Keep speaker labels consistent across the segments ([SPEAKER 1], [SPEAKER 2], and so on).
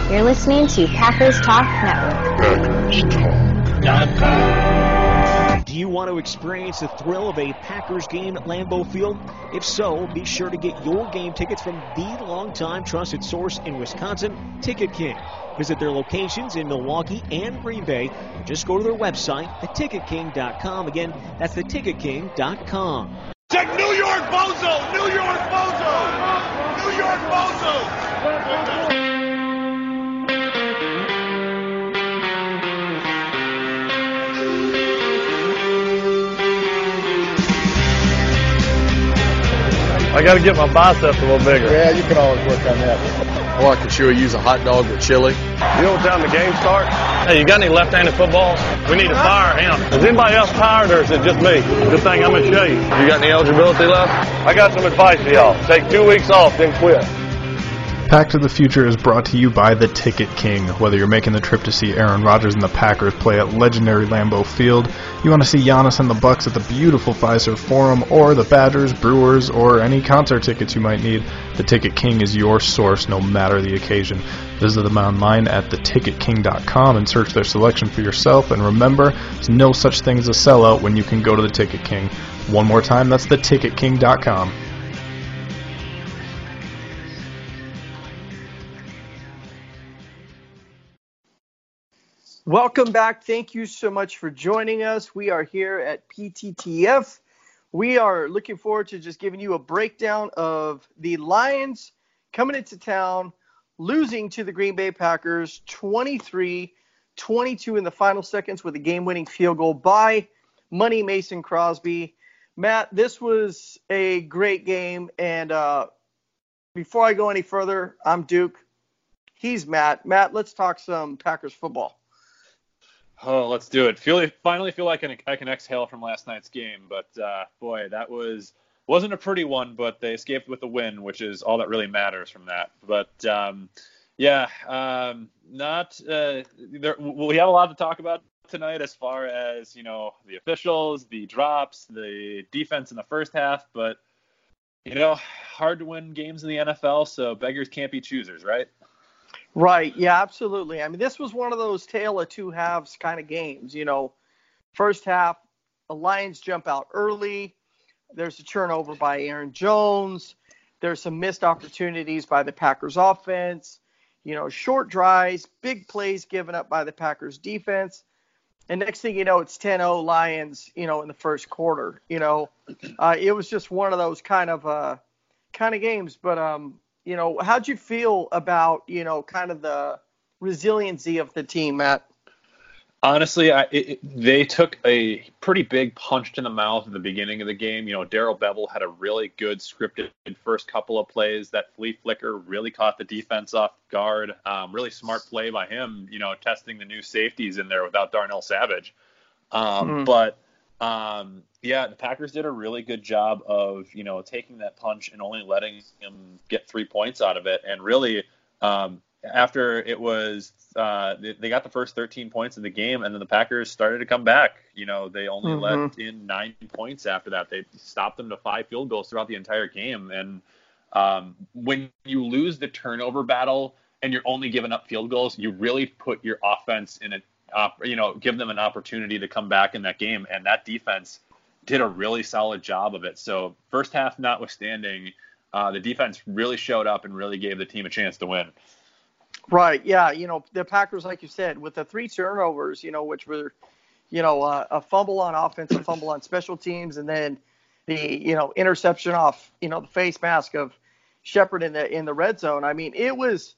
[SPEAKER 1] You're listening to Packers Talk Network.
[SPEAKER 2] Do you want to experience the thrill of a Packers game at Lambeau Field? If so, be sure to get your game tickets from the longtime trusted source in Wisconsin, Ticket King. Visit their locations in Milwaukee and Green Bay, or just go to their website, theticketking.com. Again, that's theticketking.com.
[SPEAKER 3] Check New York Bozo! New York Bozo! New York Bozo!
[SPEAKER 4] I got to get my biceps a little bigger.
[SPEAKER 5] Yeah, you can always work on that.
[SPEAKER 6] Or I could sure use a hot dog with chili.
[SPEAKER 4] You know what time the game starts? Hey, you got any left-handed footballs? We need to fire him. Is anybody else tired, or is it just me? Good thing I'm in shape.
[SPEAKER 6] You got any eligibility left?
[SPEAKER 4] I got some advice for y'all. Take 2 weeks off, then quit.
[SPEAKER 7] Pack to the Future is brought to you by the Ticket King. Whether you're making the trip to see Aaron Rodgers and the Packers play at legendary Lambeau Field, you want to see Giannis and the Bucks at the beautiful Fiserv Forum, or the Badgers, Brewers, or any concert tickets you might need, the Ticket King is your source no matter the occasion. Visit them online at theticketking.com and search their selection for yourself. And remember, there's no such thing as a sellout when you can go to the Ticket King. One more time, that's theticketking.com.
[SPEAKER 8] Welcome back. Thank you so much for joining us. We are here at PTTF. We are looking forward to just giving you a breakdown of the Lions coming into town, losing to the Green Bay Packers 23-22 in the final seconds with a game-winning field goal by Money Mason Crosby. Matt, this was a great game. And before I go any further, I'm Duke. He's Matt. Matt, let's talk some Packers football.
[SPEAKER 9] Oh, let's do it. Finally feel like I can exhale from last night's game. But, boy, that wasn't a pretty one, but they escaped with a win, which is all that really matters from that. But, we have a lot to talk about tonight as far as, the officials, the drops, the defense in the first half. But, hard to win games in the NFL, so beggars can't be choosers, right?
[SPEAKER 8] Right. Yeah, absolutely. I mean, this was one of those tale of two halves kind of games. First half, the Lions jump out early. There's a turnover by Aaron Jones. There's some missed opportunities by the Packers offense. Short drives, big plays given up by the Packers defense. And next thing you know, it's 10-0 Lions, in the first quarter. It was just one of those kind of games. But, how'd you feel about, kind of the resiliency of the team, Matt?
[SPEAKER 9] Honestly, they took a pretty big punch to the mouth at the beginning of the game. Darrell Bevell had a really good scripted first couple of plays. That flea flicker really caught the defense off guard. Really smart play by him, testing the new safeties in there without Darnell Savage. The Packers did a really good job of, taking that punch and only letting him get 3 points out of it. And really, after it was, they got the first 13 points of the game, and then the Packers started to come back. They only let in 9 points after that. They stopped them to 5 field goals throughout the entire game. And when you lose the turnover battle and you're only giving up field goals, you really put your offense in a give them an opportunity to come back in that game. And that defense did a really solid job of it. So first half notwithstanding, the defense really showed up and really gave the team a chance to win.
[SPEAKER 8] Right. Yeah. The Packers, like you said, with the 3 turnovers, which were, a fumble on offense, a fumble on special teams, and then the, interception off, the face mask of Shepard in the red zone. I mean, it was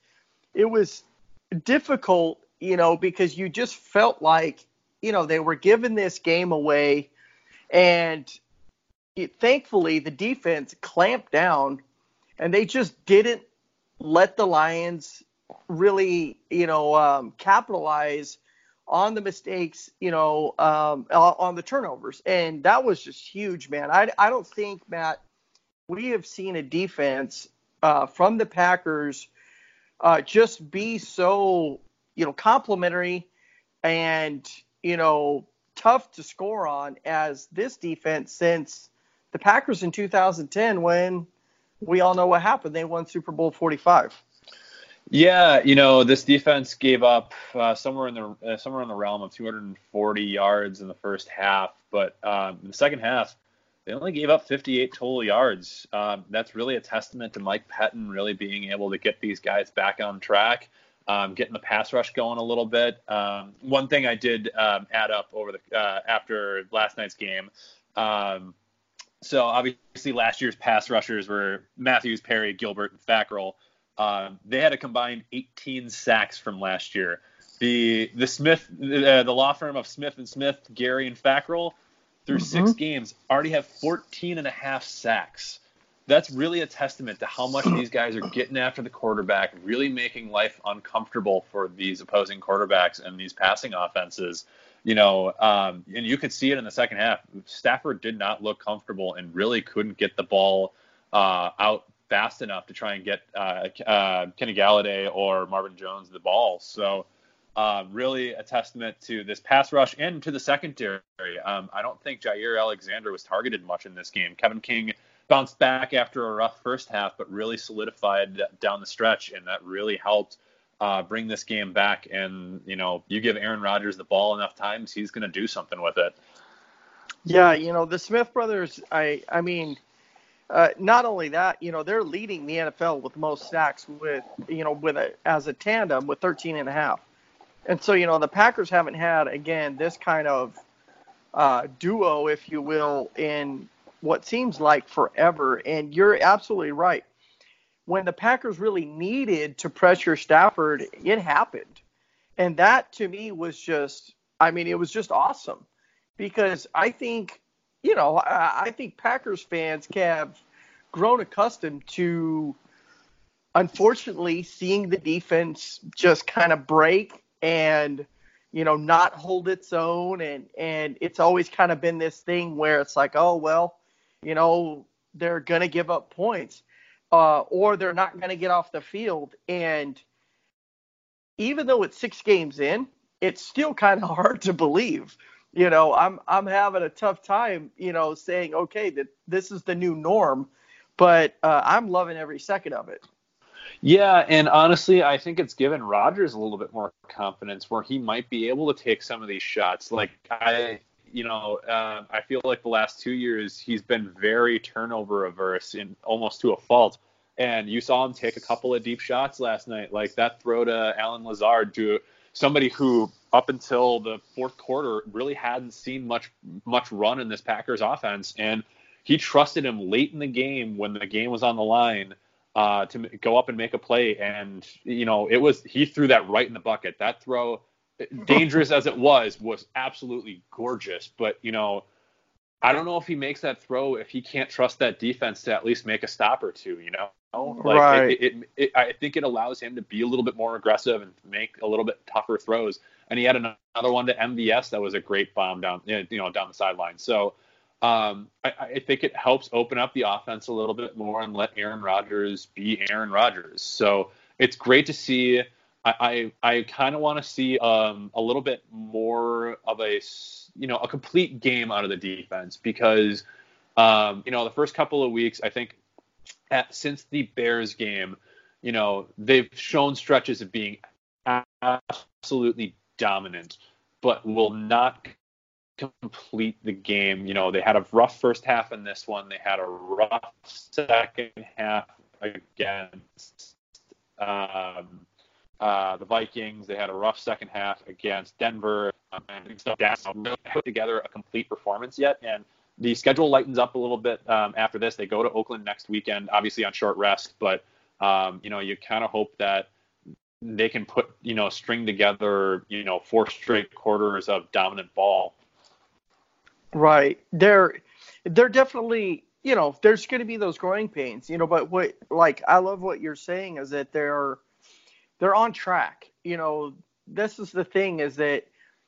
[SPEAKER 8] difficult, because you just felt like, they were giving this game away, and thankfully the defense clamped down, and they just didn't let the Lions really, capitalize on the mistakes, on the turnovers. And that was just huge, man. I don't think, Matt, we have seen a defense from the Packers just be so, complimentary and, tough to score on as this defense since the Packers in 2010, when we all know what happened. They won Super Bowl 45.
[SPEAKER 9] Yeah, this defense gave up somewhere in the realm of 240 yards in the first half, but in the second half they only gave up 58 total yards. That's really a testament to Mike Pettin really being able to get these guys back on track, getting the pass rush going a little bit. One thing I did add up over after last night's game. So obviously last year's pass rushers were Matthews, Perry, Gilbert, and Fackrell. They had a combined 18 sacks from last year. The law firm of Smith & Smith, Gary and Fackrell, through 6 games, already have 14.5 sacks. That's really a testament to how much these guys are getting after the quarterback, really making life uncomfortable for these opposing quarterbacks and these passing offenses. And you could see it in the second half. Stafford did not look comfortable and really couldn't get the ball out fast enough to try and get Kenny Galladay or Marvin Jones the ball. So really a testament to this pass rush and to the secondary. I don't think Jair Alexander was targeted much in this game. Kevin King bounced back after a rough first half, but really solidified down the stretch, and that really helped bring this game back. And, you give Aaron Rodgers the ball enough times, he's going to do something with it.
[SPEAKER 8] Yeah, the Smith brothers, I mean, not only that, they're leading the NFL with most sacks as a tandem with 13.5. And so, the Packers haven't had, again, this kind of duo, if you will, in what seems like forever. And you're absolutely right. When the Packers really needed to pressure Stafford, it happened. And that, to me, was just, it was just awesome. Because I think, I think Packers fans have grown accustomed to, unfortunately, seeing the defense just kind of break and, not hold its own. And it's always kind of been this thing where it's like, oh, well, they're going to give up points or they're not going to get off the field. And even though it's 6 games in, it's still kind of hard to believe. I'm having a tough time, saying, okay, that this is the new norm, but I'm loving every second of it.
[SPEAKER 9] Yeah, and honestly, I think it's given Rodgers a little bit more confidence where he might be able to take some of these shots. Like I feel like the last 2 years he's been very turnover averse in almost to a fault. And you saw him take a couple of deep shots last night, like that throw to Allen Lazard, to somebody who up until the fourth quarter really hadn't seen much run in this Packers offense. And he trusted him late in the game when the game was on the line to go up and make a play. And, he threw that right in the bucket. That throw, dangerous as it was absolutely gorgeous. But, I don't know if he makes that throw if he can't trust that defense to at least make a stop or two,
[SPEAKER 8] Right.
[SPEAKER 9] I think it allows him to be a little bit more aggressive and make a little bit tougher throws. And he had another one to MVS that was a great bomb down the sideline. So I think it helps open up the offense a little bit more and let Aaron Rodgers be Aaron Rodgers. So it's great to see. I kind of want to see a little bit more of a complete game out of the defense because the first couple of weeks, I think since the Bears game, they've shown stretches of being absolutely dominant, but will not complete the game. They had a rough first half in this one. They had a rough second half against the Vikings. They had a rough second half against Denver. And stuff down. They haven't put together a complete performance yet. And the schedule lightens up a little bit after this. They go to Oakland next weekend, obviously on short rest. But, you kind of hope that they can string together, 4 straight quarters of dominant ball.
[SPEAKER 8] Right. They're definitely, there's going to be those growing pains, but I love what you're saying is that they're on track. This is the thing is that,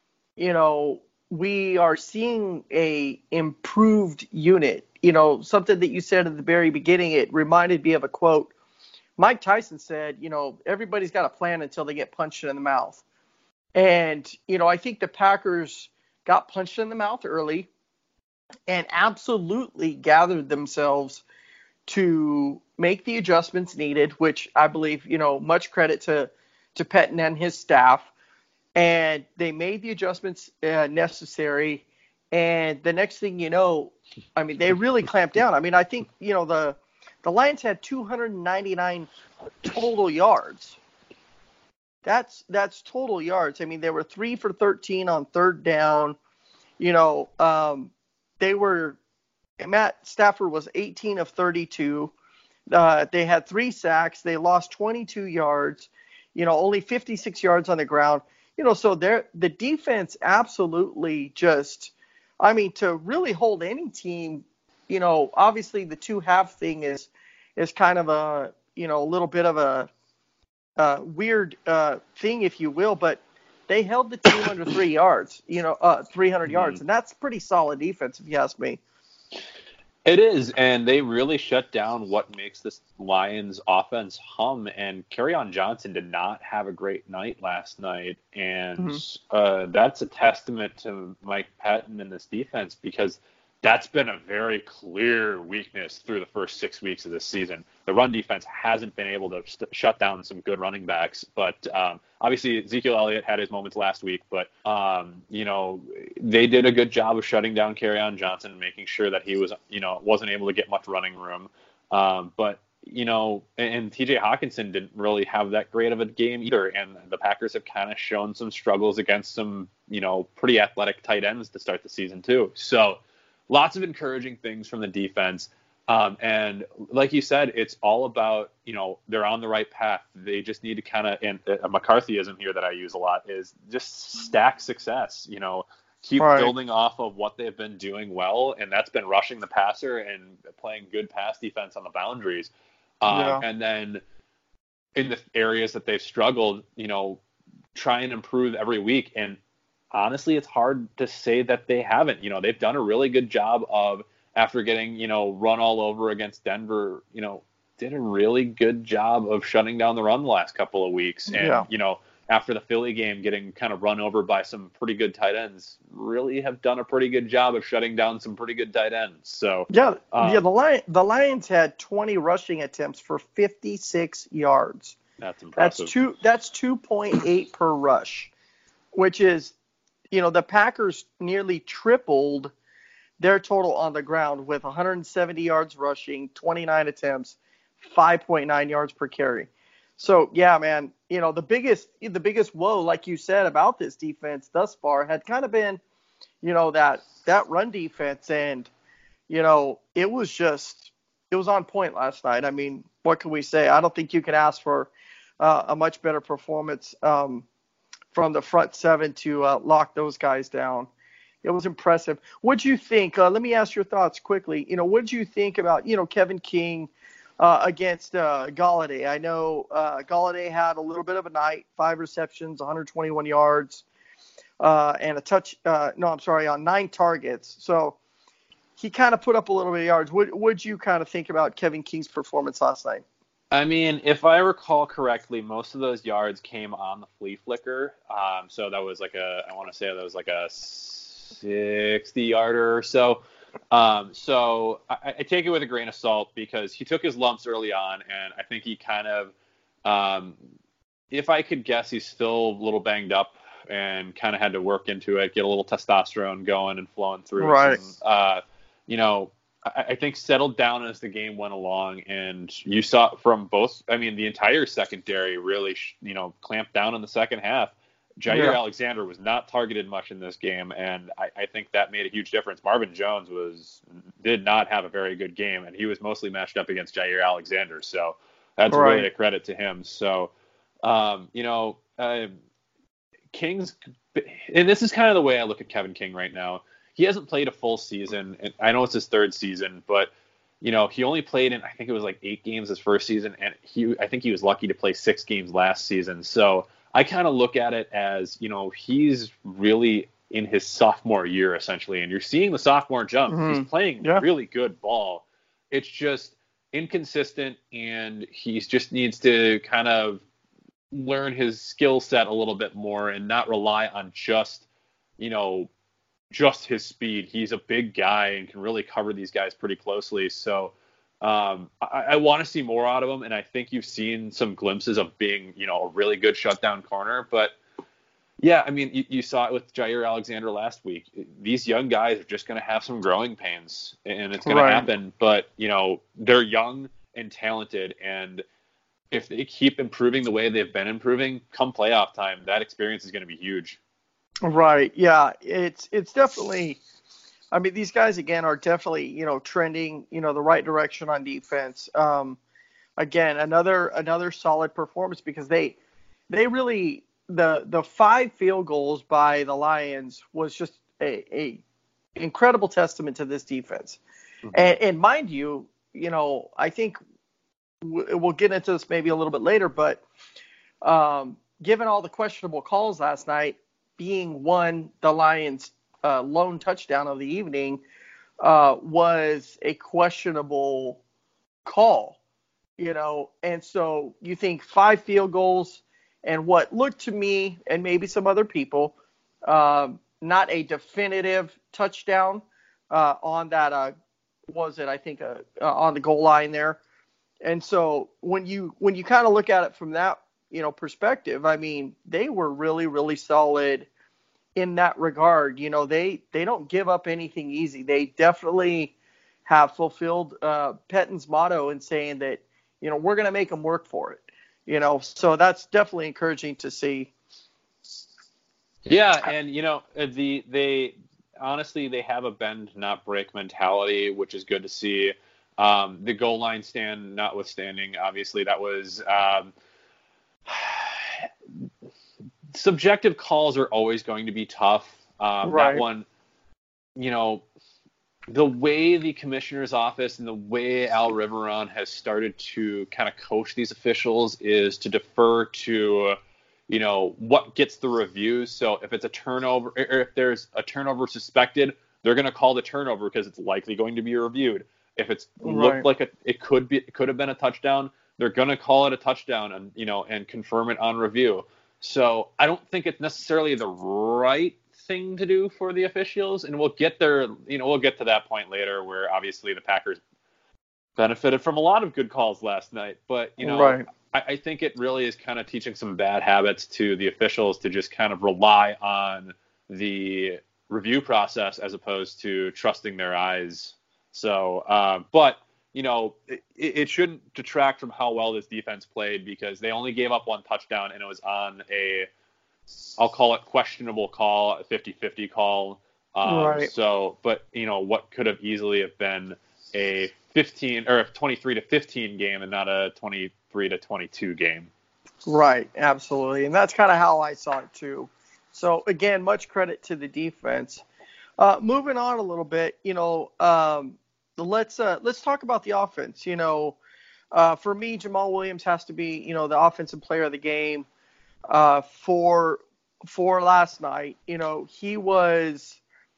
[SPEAKER 8] we are seeing a improved unit. Something that you said at the very beginning, it reminded me of a quote. Mike Tyson said, everybody's got a plan until they get punched in the mouth. And, I think the Packers got punched in the mouth early and absolutely gathered themselves to make the adjustments needed, which I believe, much credit to Pettine and his staff. And they made the adjustments necessary. And the next thing you know, they really clamped down. I think, the Lions had 299 total yards. That's total yards. They were 3 for 13 on third down. Matt Stafford was 18 of 32. They had 3 sacks. They lost 22 yards, only 56 yards on the ground. So the defense absolutely just, to really hold any team, obviously the 2-half thing is kind of a little bit of a weird thing, if you will, but they held the team under 300 yards, and that's pretty solid defense, if you ask me.
[SPEAKER 9] It is, and they really shut down what makes this Lions offense hum. And Kerryon Johnson did not have a great night last night, and that's a testament to Mike Pettine and this defense, because that's been a very clear weakness through the first 6 weeks of this season. The run defense hasn't been able to shut down some good running backs, but obviously Ezekiel Elliott had his moments last week, but they did a good job of shutting down Kerryon Johnson and making sure that he was, wasn't able to get much running room. But and TJ Hawkinson didn't really have that great of a game either, and the Packers have kind of shown some struggles against some, pretty athletic tight ends to start the season too. So lots of encouraging things from the defense. And like you said, it's all about, they're on the right path. They just need to kind of, and a McCarthyism here that I use a lot is just stack success, keep building off of what they've been doing well. And that's been rushing the passer and playing good pass defense on the boundaries. And then in the areas that they've struggled, try and improve every week. And honestly, it's hard to say that they haven't. They've done a really good job of, after getting, run all over against Denver, did a really good job of shutting down the run the last couple of weeks. And, after the Philly game, getting kind of run over by some pretty good tight ends, really have done a pretty good job of shutting down some pretty good tight ends. So
[SPEAKER 8] the Lions had 20 rushing attempts for 56 yards.
[SPEAKER 9] That's impressive.
[SPEAKER 8] That's 2.8 per rush, which is, the Packers nearly tripled their total on the ground with 170 yards rushing, 29 attempts, 5.9 yards per carry. So, yeah, man, the biggest woe, like you said, about this defense thus far had kind of been, that run defense. And, it was on point last night. What can we say? I don't think you can ask for a much better performance from the front seven to lock those guys down. It was impressive. What'd you think? Let me ask your thoughts quickly. What'd you think about, Kevin King against Golladay? I know Golladay had a little bit of a night, 5 receptions, 121 yards, and a touch. On 9 targets. So he kind of put up a little bit of yards. What'd you kind of think about Kevin King's performance last night?
[SPEAKER 9] If I recall correctly, most of those yards came on the flea flicker. So that was like a 60-yarder or so. So I take it with a grain of salt, because he took his lumps early on, and I think he kind of, if I could guess, he's still a little banged up and kind of had to work into it, get a little testosterone going and flowing through.
[SPEAKER 8] Right.
[SPEAKER 9] And, I think settled down as the game went along, and you saw from both, the entire secondary really, clamped down in the second half. Jair Alexander was not targeted much in this game, and I think that made a huge difference. Marvin Jones did not have a very good game, and he was mostly matched up against Jair Alexander, so that's really a credit to him. So, King's, and this is kind of the way I look at Kevin King right now. He hasn't played a full season, and I know it's his 3rd season, but he only played in, I think it was like 8 games his first season, and I think he was lucky to play 6 games last season. So I kind of look at it as, he's really in his sophomore year essentially, and you're seeing the sophomore jump. Mm-hmm. He's playing really good ball. It's just inconsistent, and he just needs to kind of learn his skill set a little bit more and not rely on just his speed. He's a big guy and can really cover these guys pretty closely. So, I want to see more out of him, and I think you've seen some glimpses of being, a really good shutdown corner. But yeah, I mean, you saw it with Jair Alexander last week. These young guys are just going to have some growing pains, and it's going to happen. But they're young and talented, and if they keep improving the way they've been improving, come playoff time, that experience is going to be huge.
[SPEAKER 8] Right. Yeah. It's definitely. I mean, these guys again are definitely trending the right direction on defense. Again, another solid performance because they really the 5 field goals by the Lions was just a incredible testament to this defense. Mm-hmm. And mind you, I think we'll get into this maybe a little bit later, but given all the questionable calls last night, being the Lions' lone touchdown of the evening was a questionable call, and so you think 5 field goals and what looked to me and maybe some other people not a definitive touchdown on that on the goal line there. And so when you kind of look at it from that perspective, I mean, they were really, really solid in that regard. They don't give up anything easy. They definitely have fulfilled Pettine's motto in saying that we're going to make them work for it. So that's definitely encouraging to see.
[SPEAKER 9] Yeah, and they honestly they have a bend not break mentality, which is good to see. The goal line stand notwithstanding, obviously that was subjective calls are always going to be tough. That one, the way the commissioner's office and the way Al Riveron has started to kind of coach these officials is to defer to, what gets the reviews. So if it's a turnover, or if there's a turnover suspected, they're going to call the turnover because it's likely going to be reviewed. If it's looked like it could have been a touchdown, they're going to call it a touchdown and confirm it on review. So I don't think it's necessarily the right thing to do for the officials, and we'll get there. We'll get to that point later, where obviously the Packers benefited from a lot of good calls last night. But I think it really is kind of teaching some bad habits to the officials to just kind of rely on the review process as opposed to trusting their eyes. So, but it shouldn't detract from how well this defense played because they only gave up 1 touchdown, and it was on I'll call it questionable call, a 50-50 call. So, but what could have easily have been a 15 or a 23-15 game and not a 23-22 game.
[SPEAKER 8] Right, absolutely, and that's kind of how I saw it too. So again, much credit to the defense. Moving on a little bit, let's talk about the offense. For me, Jamal Williams has to be the offensive player of the game. For last night, he was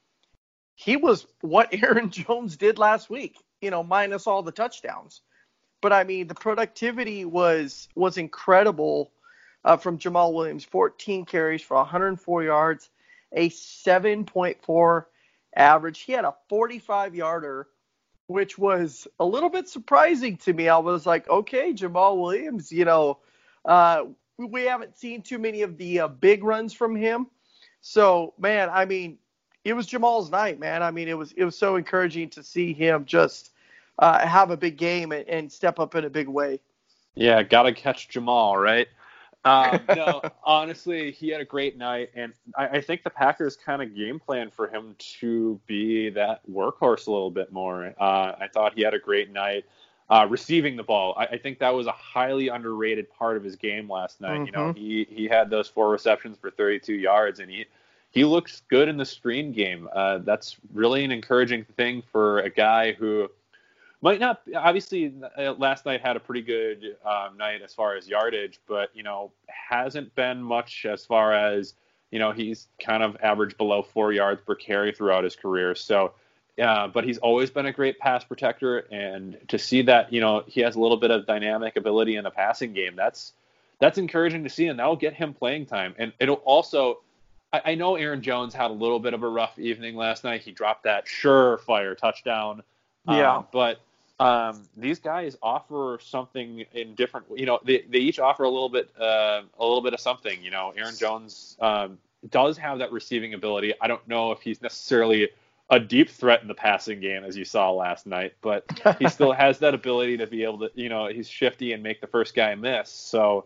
[SPEAKER 8] what Aaron Jones did last week, minus all the touchdowns. But I mean, the productivity was incredible from Jamal Williams. 14 carries for 104 yards, a 7.4 average. He had a 45-yarder, which was a little bit surprising to me. I was like, okay, Jamal Williams, we haven't seen too many of the big runs from him. So, man, I mean, it was Jamal's night, man. I mean, it was so encouraging to see him just have a big game and step up in a big way.
[SPEAKER 9] Yeah, got to catch Jamal, right? No, honestly, he had a great night, and I think the Packers kind of game plan for him to be that workhorse a little bit more. I thought he had a great night. Receiving the ball, I think that was a highly underrated part of his game last night. Mm-hmm. He had those 4 receptions for 32 yards, and he looks good in the screen game. That's really an encouraging thing for a guy who might not, obviously last night had a pretty good night as far as yardage, but hasn't been much as far as he's kind of averaged below 4 yards per carry throughout his career. So. But he's always been a great pass protector, and to see that he has a little bit of dynamic ability in the passing game, that's encouraging to see, and that'll get him playing time. And it'll also, I know Aaron Jones had a little bit of a rough evening last night. He dropped that surefire touchdown. But these guys offer something in different. They each offer a little bit of something. Aaron Jones does have that receiving ability. I don't know if he's necessarily a deep threat in the passing game, as you saw last night, but he still has that ability to be able to, he's shifty and make the first guy miss. So,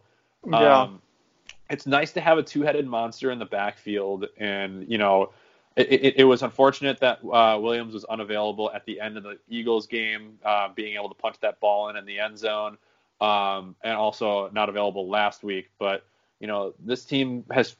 [SPEAKER 9] it's nice to have a two-headed monster in the backfield. And, it was unfortunate that Williams was unavailable at the end of the Eagles game, being able to punch that ball in the end zone, and also not available last week. But, this team has,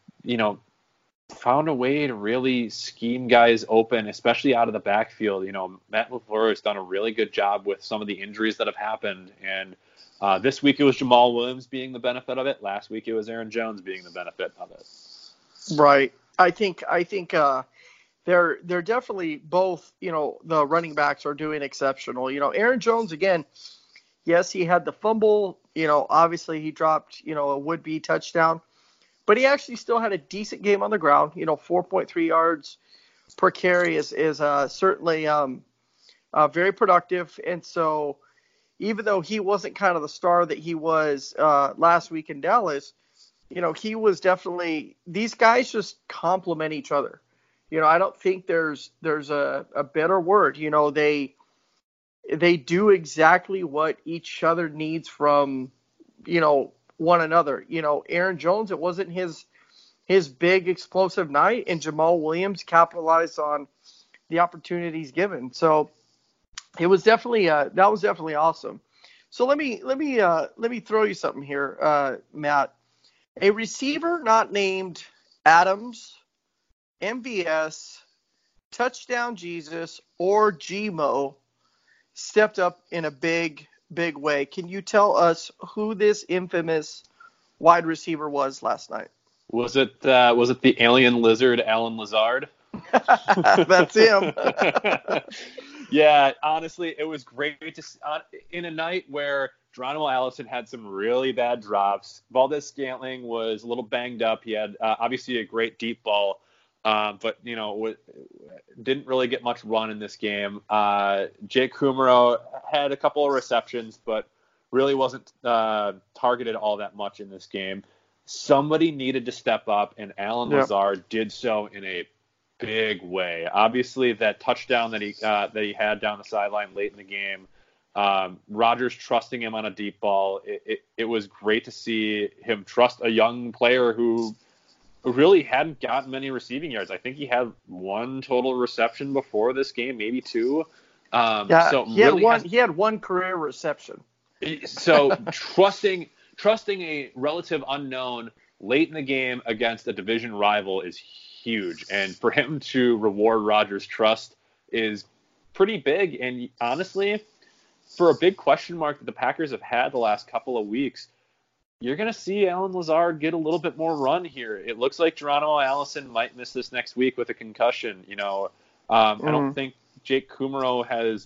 [SPEAKER 9] found a way to really scheme guys open, especially out of the backfield. Matt LaFleur has done a really good job with some of the injuries that have happened. And this week it was Jamal Williams being the benefit of it. Last week it was Aaron Jones being the benefit of it.
[SPEAKER 8] Right. I think they're definitely both, the running backs are doing exceptional. Aaron Jones, again, yes, he had the fumble, obviously he dropped, a would-be touchdown. But he actually still had a decent game on the ground. 4.3 yards per carry is certainly very productive. And so even though he wasn't kind of the star that he was last week in Dallas, he was definitely – these guys just complement each other. I don't think there's a better word. They do exactly what each other needs from, one another. Aaron Jones, it wasn't his big explosive night, and Jamal Williams capitalized on the opportunities given. So it was definitely that was definitely awesome. So let me throw you something here, Matt. A receiver not named Adams, MVS, Touchdown Jesus, or Gmo stepped up in a big way. Can you tell us who this infamous wide receiver was last night?
[SPEAKER 9] Was it the alien lizard Alan Lazard?
[SPEAKER 8] That's him.
[SPEAKER 9] Yeah, honestly, it was great to in a night where Geronimo Allison had some really bad drops. Valdez-Scantling was a little banged up. He had obviously a great deep ball, but didn't really get much run in this game. Jake Kumaro had a couple of receptions, but really wasn't targeted all that much in this game. Somebody needed to step up, and Alan Lazard did so in a big way. Obviously, that touchdown that he had down the sideline late in the game, Rodgers trusting him on a deep ball. It was great to see him trust a young player who really hadn't gotten many receiving yards. I think he had one total reception before this game, maybe two.
[SPEAKER 8] So he had one career reception.
[SPEAKER 9] So trusting a relative unknown late in the game against a division rival is huge. And for him to reward Rodgers' trust is pretty big. And honestly, for a big question mark that the Packers have had the last couple of weeks, you're going to see Alan Lazard get a little bit more run here. It looks like Geronimo Allison might miss this next week with a concussion. I don't think Jake Kumaro has,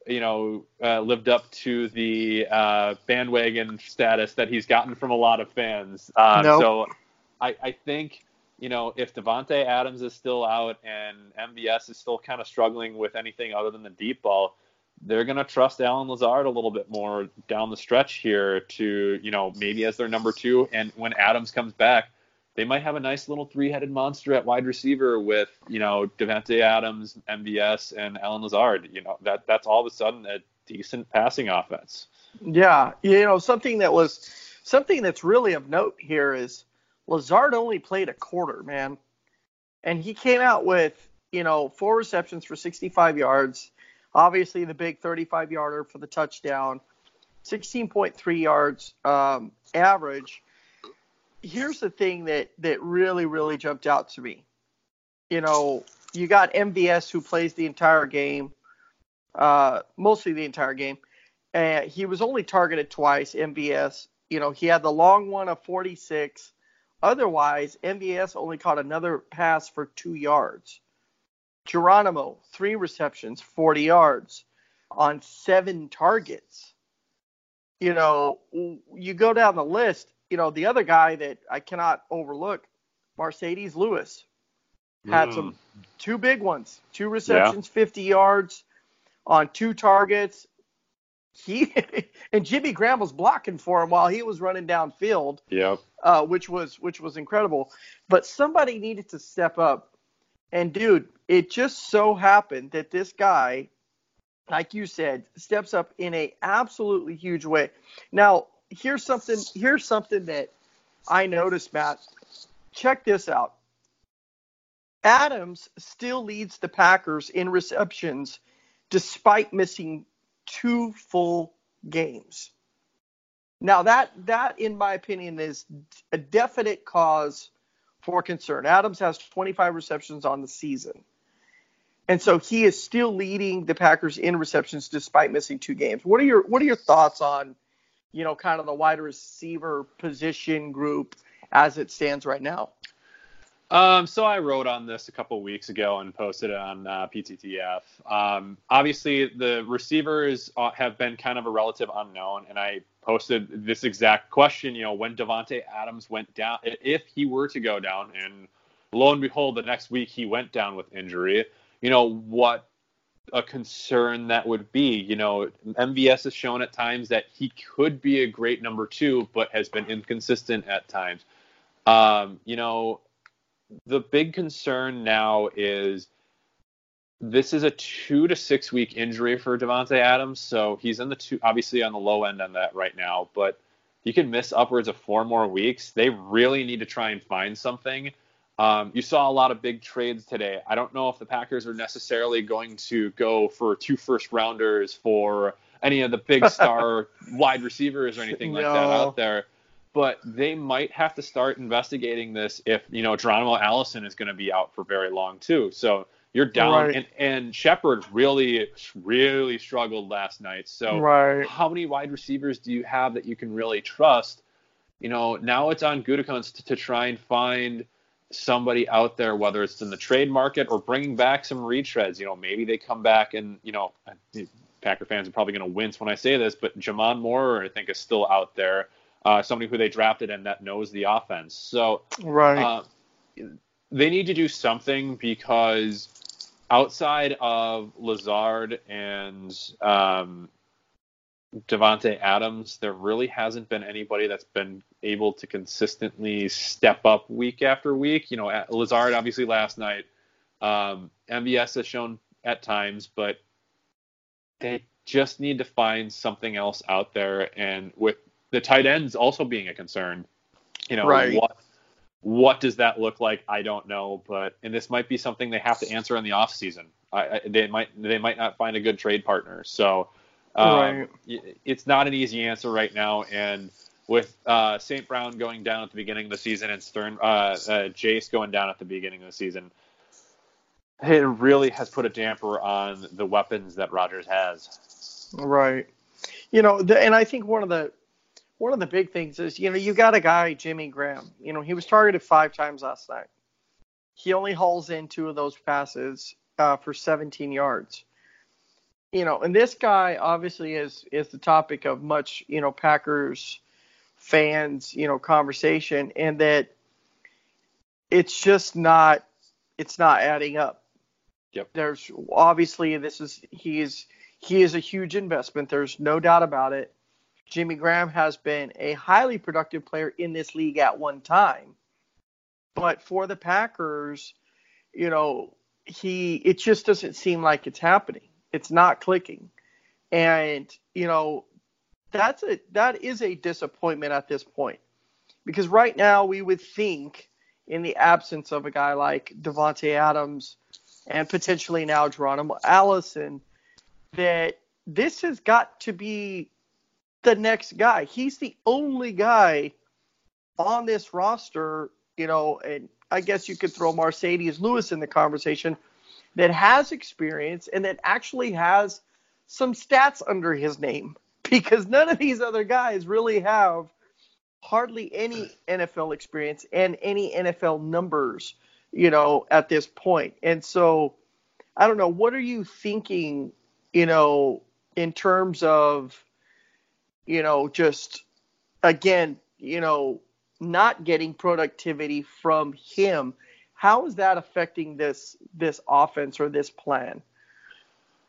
[SPEAKER 9] lived up to the bandwagon status that he's gotten from a lot of fans.
[SPEAKER 8] Nope.
[SPEAKER 9] So I think, if Devontae Adams is still out and MVS is still kind of struggling with anything other than the deep ball, they're going to trust Alan Lazard a little bit more down the stretch here to, maybe as their number two. And when Adams comes back, they might have a nice little three-headed monster at wide receiver with, Devontae Adams, MVS, and Alan Lazard. That's all of a sudden a decent passing offense.
[SPEAKER 8] Yeah. Something that's really of note here is Lazard only played a quarter, man. And he came out with, 4 receptions for 65 yards. Obviously, the big 35-yarder for the touchdown, 16.3 yards average. Here's the thing that really, really jumped out to me. You got MVS who plays the entire game, mostly the entire game. He was only targeted twice, MVS. He had the long one of 46. Otherwise, MVS only caught another pass for 2 yards. Geronimo, 3 receptions, 40 yards on 7 targets. You go down the list, the other guy that I cannot overlook, Mercedes Lewis, had some 2 big ones, 2 receptions, 50 yards on 2 targets. and Jimmy Graham was blocking for him while he was running downfield.
[SPEAKER 9] Yep.
[SPEAKER 8] Which was incredible. But somebody needed to step up. And dude, it just so happened that this guy, like you said, steps up in a absolutely huge way. Now, here's something that I noticed, Matt. Check this out. Adams still leads the Packers in receptions despite missing 2 full games. Now, that in my opinion is a definite cause for concern. Adams has 25 receptions on the season. And so he is still leading the Packers in receptions despite missing 2 games. What are your thoughts on, kind of the wide receiver position group as it stands right now?
[SPEAKER 9] So I wrote on this a couple weeks ago and posted it on PTTF. Obviously, the receivers have been kind of a relative unknown, and I posted this exact question, when Davante Adams went down, if he were to go down, and lo and behold, the next week he went down with injury, what a concern that would be. MVS has shown at times that he could be a great number 2, but has been inconsistent at times. The big concern now is this is a 2 to 6 week injury for Davante Adams. So he's obviously on the low end on that right now, but he can miss upwards of 4 more weeks. They really need to try and find something. You saw a lot of big trades today. I don't know if the Packers are necessarily going to go for 2 first-rounders for any of the big star wide receivers or anything like that out there. But they might have to start investigating this if, Geronimo Allison is going to be out for very long too. So you're down,
[SPEAKER 8] right.
[SPEAKER 9] and Shepard really, really struggled last night. So How many wide receivers do you have that you can really trust? Now it's on Gutekunst to try and find somebody out there, whether it's in the trade market or bringing back some retreads. Maybe they come back and, Packer fans are probably going to wince when I say this, but Jamon Moore, I think, is still out there. Somebody who they drafted and that knows the offense. So they need to do something, because outside of Lazard and Davante Adams, there really hasn't been anybody that's been able to consistently step up week after week. Lazard obviously last night. MVS has shown at times, but they just need to find something else out there. And with the tight ends also being a concern, what does that look like? I don't know, and this might be something they have to answer in the off season. They might not find a good trade partner. So it's not an easy answer right now. And with St. Brown going down at the beginning of the season and Jace going down at the beginning of the season, it really has put a damper on the weapons that Rodgers has.
[SPEAKER 8] Right. And I think one of the big things is, you got a guy, Jimmy Graham. He was targeted 5 times last night. He only hauls in 2 of those passes for 17 yards. And this guy obviously is the topic of much, Packers fans, conversation, and that it's just not adding up.
[SPEAKER 9] Yep.
[SPEAKER 8] There's obviously he is a huge investment. There's no doubt about it. Jimmy Graham has been a highly productive player in this league at one time. But for the Packers, it just doesn't seem like it's happening. It's not clicking. And, that is a disappointment at this point. Because right now we would think, in the absence of a guy like Davante Adams and potentially now Geronimo Allison, that this has got to be the next guy. He's the only guy on this roster, and I guess you could throw Mercedes Lewis in the conversation, that has experience and that actually has some stats under his name, because none of these other guys really have hardly any NFL experience and any NFL numbers, at this point. And so I don't know, what are you thinking, in terms of, just, again, not getting productivity from him? How is that affecting this offense or this plan?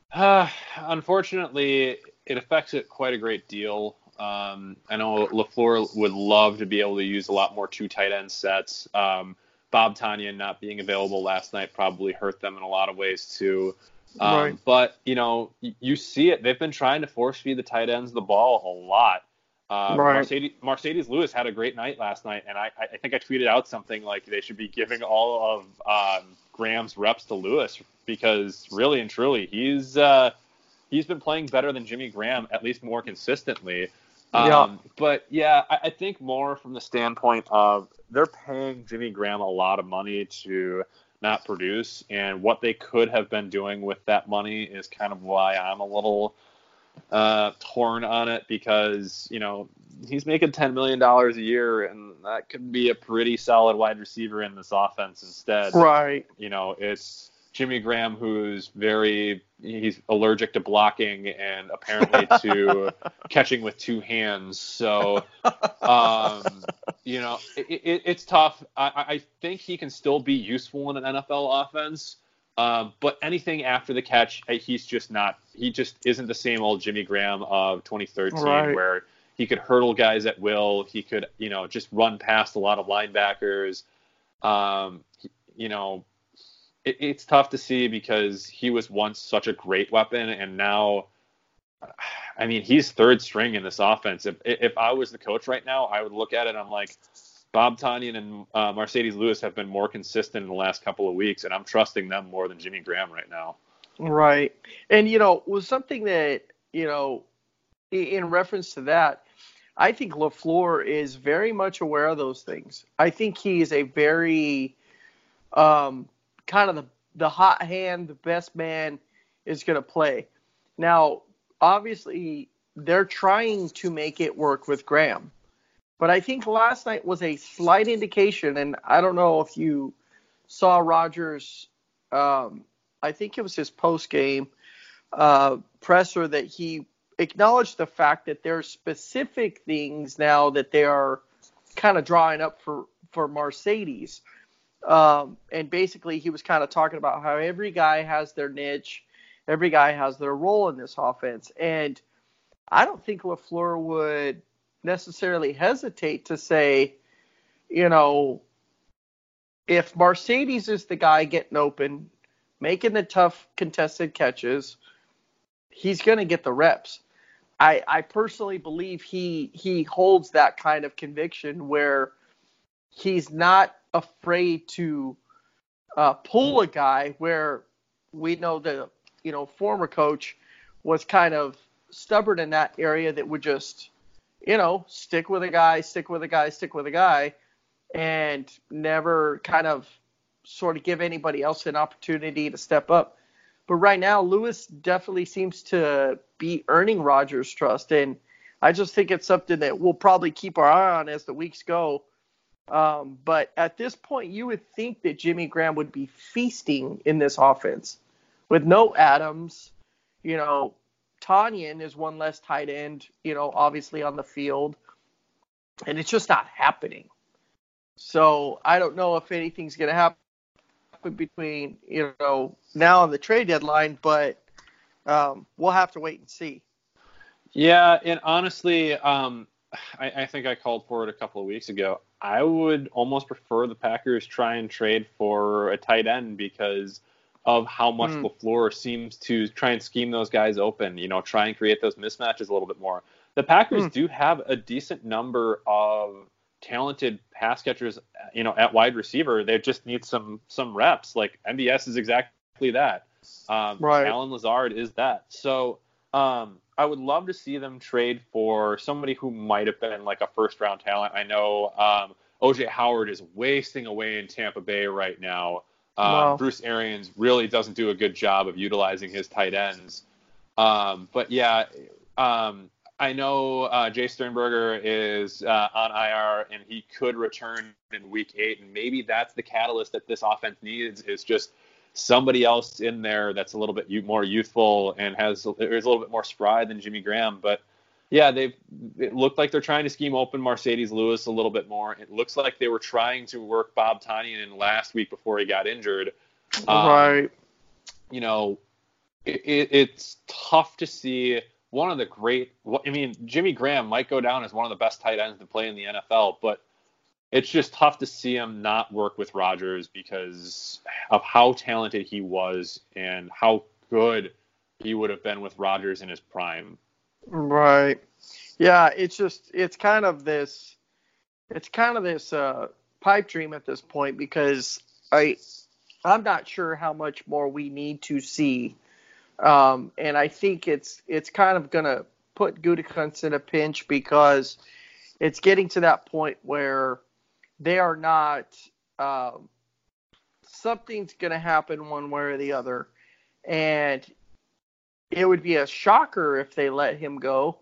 [SPEAKER 9] Unfortunately, it affects it quite a great deal. I know LaFleur would love to be able to use a lot more two tight end sets. Bob Tonyan not being available last night probably hurt them in a lot of ways too.
[SPEAKER 8] Right.
[SPEAKER 9] But, you see it. They've been trying to force feed the tight ends the ball a lot.
[SPEAKER 8] Right.
[SPEAKER 9] Mercedes Lewis had a great night last night, and I think I tweeted out something like they should be giving all of Graham's reps to Lewis because really and truly he's been playing better than Jimmy Graham, at least more consistently. But yeah, I think more from the standpoint of they're paying Jimmy Graham a lot of money to not produce, and what they could have been doing with that money is kind of why I'm a little torn on it because, he's making $10 million a year, and that could be a pretty solid wide receiver in this offense instead.
[SPEAKER 8] Right.
[SPEAKER 9] It's Jimmy Graham he's allergic to blocking and apparently to catching with two hands. So, it's tough. I think he can still be useful in an NFL offense. But anything after the catch, he just isn't the same old Jimmy Graham of 2013 where he could hurdle guys at will. He could, just run past a lot of linebackers. It's tough to see because he was once such a great weapon, and now, he's third string in this offense. If I was the coach right now, I would look at it and I'm like, Bob Tonyan and Mercedes Lewis have been more consistent in the last couple of weeks, and I'm trusting them more than Jimmy Graham right now.
[SPEAKER 8] Right. And, was something that, in reference to that, I think LaFleur is very much aware of those things. I think he is a very kind of the hot hand, the best man is going to play. Now, obviously, they're trying to make it work with Graham. But I think last night was a slight indication, and I don't know if you saw Rodgers, I think it was his post-game presser, that he acknowledged the fact that there are specific things now that they are kind of drawing up for Mercedes. And basically he was kind of talking about how every guy has their niche, every guy has their role in this offense. And I don't think LaFleur would necessarily hesitate to say, if Mercedes is the guy getting open, making the tough contested catches, he's going to get the reps. I personally believe he holds that kind of conviction where he's not afraid to pull a guy where we know the former coach was kind of stubborn in that area that would just stick with a guy, and never kind of sort of give anybody else an opportunity to step up. But right now, Lewis definitely seems to be earning Rodgers' trust, and I just think it's something that we'll probably keep our eye on as the weeks go. But at this point, you would think that Jimmy Graham would be feasting in this offense with no Adams. Tonyan is one less tight end, obviously on the field, and it's just not happening. So I don't know if anything's going to happen between, now and the trade deadline, but we'll have to wait and see.
[SPEAKER 9] Yeah, and honestly, I think I called for it a couple of weeks ago. I would almost prefer the Packers try and trade for a tight end because of how much LaFleur seems to try and scheme those guys open, try and create those mismatches a little bit more. The Packers do have a decent number of talented pass catchers, at wide receiver. They just need some reps. Like MVS is exactly that.
[SPEAKER 8] Right.
[SPEAKER 9] Alan Lazard is that. So I would love to see them trade for somebody who might have been like a first-round talent. I know O.J. Howard is wasting away in Tampa Bay right now.
[SPEAKER 8] Wow.
[SPEAKER 9] Bruce Arians really doesn't do a good job of utilizing his tight ends. But yeah, I know Jay Sternberger is on IR, and he could return in Week 8, and maybe that's the catalyst that this offense needs is just somebody else in there that's a little bit more youthful and is a little bit more spry than Jimmy Graham. But yeah, it looked like they're trying to scheme open Mercedes Lewis a little bit more. It looks like they were trying to work Bob Tonyan in last week before he got injured.
[SPEAKER 8] Right.
[SPEAKER 9] it's tough to see one of the great. I mean, Jimmy Graham might go down as one of the best tight ends to play in the NFL, but it's just tough to see him not work with Rodgers because of how talented he was and how good he would have been with Rodgers in his prime.
[SPEAKER 8] Right. Yeah, it's kind of this pipe dream at this point because I'm not sure how much more we need to see. And I think it's kind of going to put Gutekunst in a pinch because it's getting to that point where they are not something's going to happen one way or the other. And it would be a shocker if they let him go.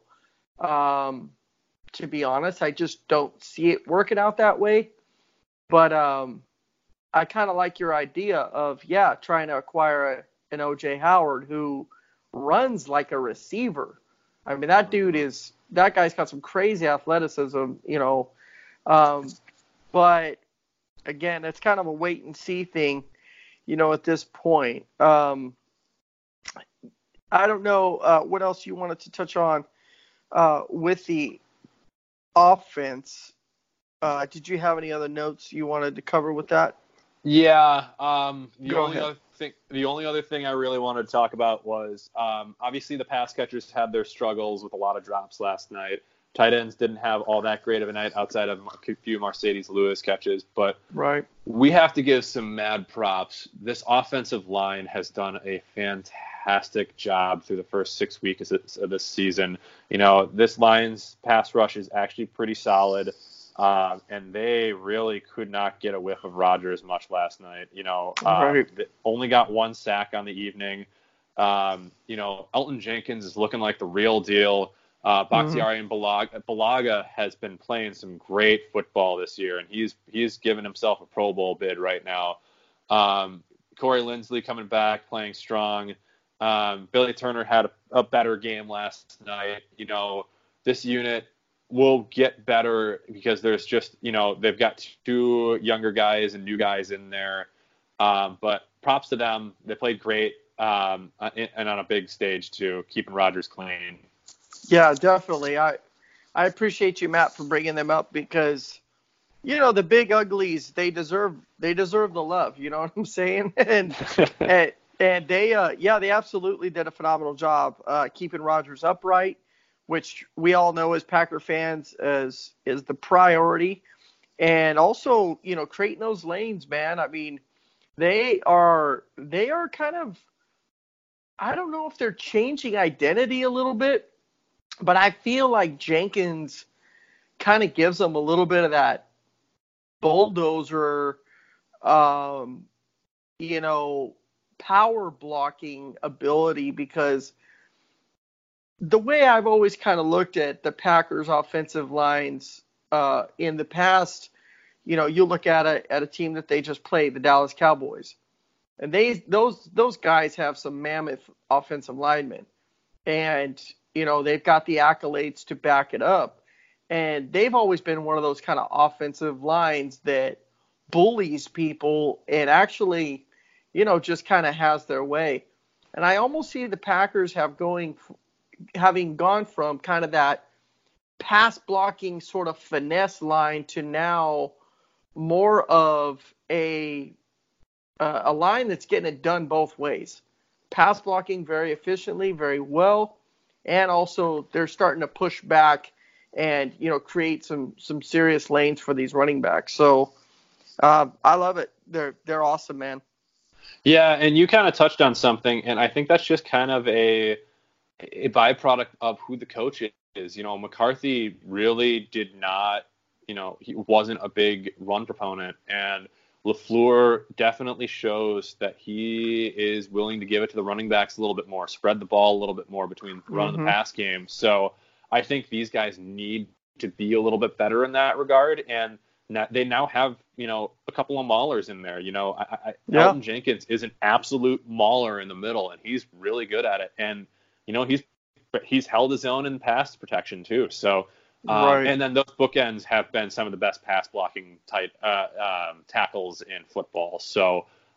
[SPEAKER 8] To be honest, I just don't see it working out that way. But I kind of like your idea of, trying to acquire an O.J. Howard who runs like a receiver. I mean, that guy's got some crazy athleticism, but again, it's kind of a wait and see thing, at this point. I don't know what else you wanted to touch on with the offense. Did you have any other notes you wanted to cover with that?
[SPEAKER 9] Yeah. The only other thing I really wanted to talk about was obviously the pass catchers had their struggles with a lot of drops last night. Tight ends didn't have all that great of a night outside of a few Mercedes Lewis catches, but
[SPEAKER 8] right.
[SPEAKER 9] We have to give some mad props. This offensive line has done a fantastic job through the first 6 weeks of this season. This line's pass rush is actually pretty solid. And they really could not get a whiff of Rodgers much last night. They only got one sack on the evening. Elton Jenkins is looking like the real deal. Bakhtiari and Balaga has been playing some great football this year, and he's given himself a Pro Bowl bid right now. Corey Linsley coming back, playing strong. Billy Turner had a better game last night. This unit will get better because there's just, they've got two younger guys and new guys in there. But props to them. They played great and on a big stage too, keeping Rodgers clean.
[SPEAKER 8] Yeah, definitely. I appreciate you, Matt, for bringing them up because, the big uglies, they deserve the love. You know what I'm saying? And they absolutely did a phenomenal job keeping Rodgers upright, which we all know as Packer fans is the priority. And also, creating those lanes, man. I mean, they are kind of, I don't know if they're changing identity a little bit, but I feel like Jenkins kind of gives them a little bit of that bulldozer, power blocking ability because the way I've always kind of looked at the Packers offensive lines in the past, you look at a team that they just played, the Dallas Cowboys, and those guys have some mammoth offensive linemen, and they've got the accolades to back it up, and they've always been one of those kind of offensive lines that bullies people and actually, just kind of has their way, and I almost see the Packers having gone from kind of that pass blocking sort of finesse line to now more of a line that's getting it done both ways. Pass blocking very efficiently, very well, and also they're starting to push back and, create some serious lanes for these running backs. So I love it. They're awesome, man.
[SPEAKER 9] Yeah, and you kind of touched on something, and I think that's just kind of a byproduct of who the coach is. McCarthy really did not, he wasn't a big run proponent, and LaFleur definitely shows that he is willing to give it to the running backs a little bit more, spread the ball a little bit more between the run and the pass game. So I think these guys need to be a little bit better in that regard, and they now have, a couple of maulers in there. Elton Jenkins is an absolute mauler in the middle, and he's really good at it. And he's held his own in pass protection too. So, and then those bookends have been some of the best pass blocking type tackles in football. So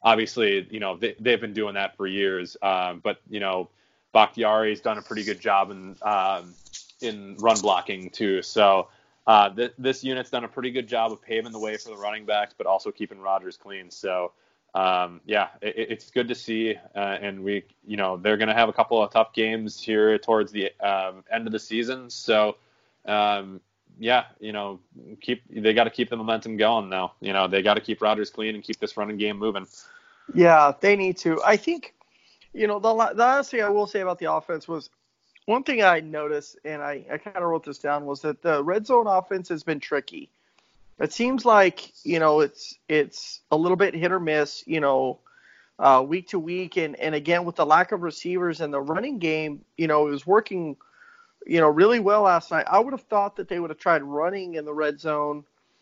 [SPEAKER 9] obviously, they've been doing that for years. But Bakhtiari's done a pretty good job in run blocking too. So this unit's done a pretty good job of paving the way for the running backs, but also keeping Rodgers clean. So it's good to see. And they're going to have a couple of tough games here towards the end of the season. So they got to keep the momentum going now. They got to keep Rodgers clean and keep this running game moving.
[SPEAKER 8] Yeah, they need to. I think, the last thing I will say about the offense was one thing I noticed, and I kind of wrote this down, was that the red zone offense has been tricky. It seems like, it's a little bit hit or miss, week to week. And again, with the lack of receivers and the running game, it was working, really well last night. I would have thought that they would have tried running in the red zone,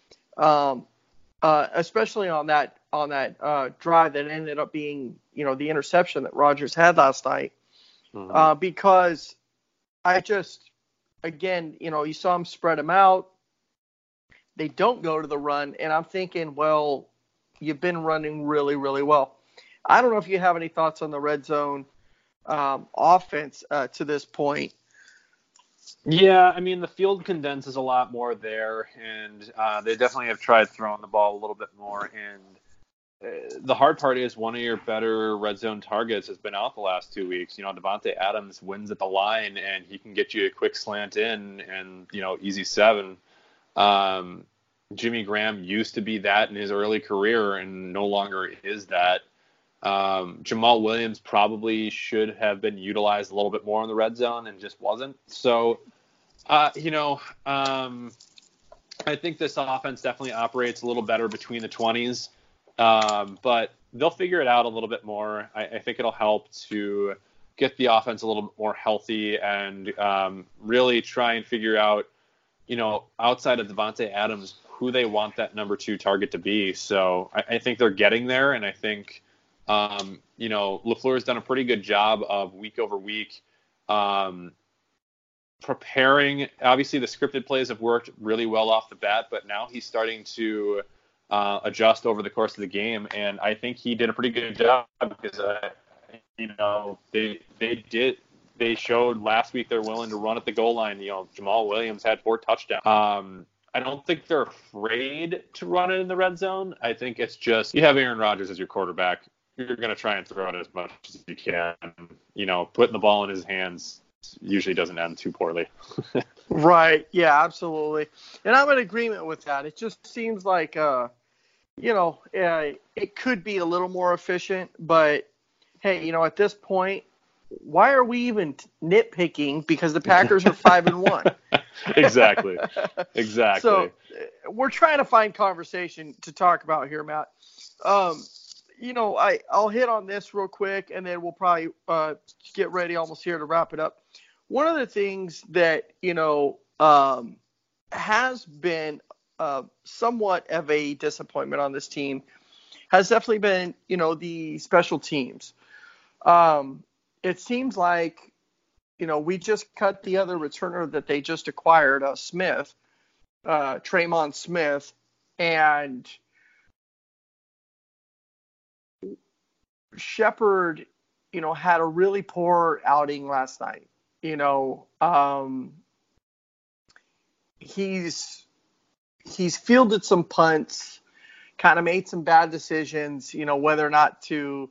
[SPEAKER 8] especially on that drive that ended up being, the interception that Rodgers had last night.
[SPEAKER 9] Mm-hmm.
[SPEAKER 8] Because again, you saw them spread them out. They don't go to the run, and I'm thinking, well, you've been running really, really well. I don't know if you have any thoughts on the red zone offense to this point.
[SPEAKER 9] Yeah, I mean, the field condenses a lot more there, and they definitely have tried throwing the ball a little bit more. And the hard part is one of your better red zone targets has been out the last 2 weeks. Davante Adams wins at the line, and he can get you a quick slant in and, easy 7. Jimmy Graham used to be that in his early career and no longer is that. Jamal Williams probably should have been utilized a little bit more in the red zone and just wasn't. So, I think this offense definitely operates a little better between the 20s, but they'll figure it out a little bit more. I think it'll help to get the offense a little bit more healthy and really try and figure out, outside of Davante Adams, who they want that number 2 target to be. So I think they're getting there, and I think, LaFleur's done a pretty good job of week over week preparing. Obviously, the scripted plays have worked really well off the bat, but now he's starting to adjust over the course of the game, and I think he did a pretty good job because, they showed last week they're willing to run at the goal line. Jamal Williams had 4 touchdowns. I don't think they're afraid to run it in the red zone. I think it's just you have Aaron Rodgers as your quarterback. You're going to try and throw it as much as you can. Putting the ball in his hands usually doesn't end too poorly.
[SPEAKER 8] Right. Yeah, absolutely. And I'm in agreement with that. It just seems like, it could be a little more efficient. But, hey, at this point, why are we even nitpicking? Because the Packers are 5-1.
[SPEAKER 9] Exactly.
[SPEAKER 8] So we're trying to find conversation to talk about here, Matt. I'll hit on this real quick, and then we'll probably get ready almost here to wrap it up. One of the things that, has been somewhat of a disappointment on this team has definitely been, the special teams. It seems like, we just cut the other returner that they just acquired, Smith, Tremon Smith, and Shepard, had a really poor outing last night. He's fielded some punts, kind of made some bad decisions, whether or not to